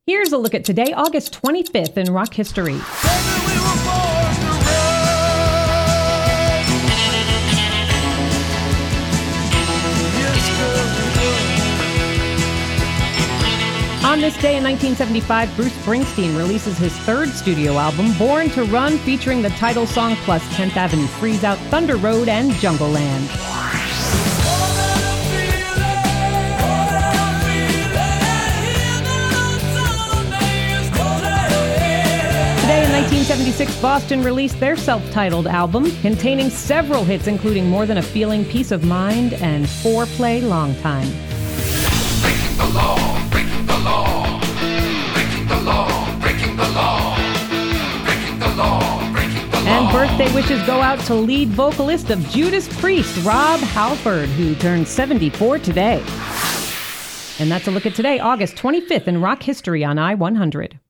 Here's a look at today, August 25th in rock history. On this day in 1975, Bruce Springsteen releases his third studio album, Born to Run, featuring the title song plus 10th Avenue Freeze Out, Thunder Road, and Jungle Land. Today in 1976, Boston released their self-titled album, containing several hits including More Than a Feeling, Peace of Mind, and Foreplay Long Time. Breaking the law, breaking the law, breaking the law, breaking the law, breaking the law, breaking the law. And birthday wishes go out to lead vocalist of Judas Priest, Rob Halford, who turned 74 today. And that's a look at today, August 25th in rock history on I-100.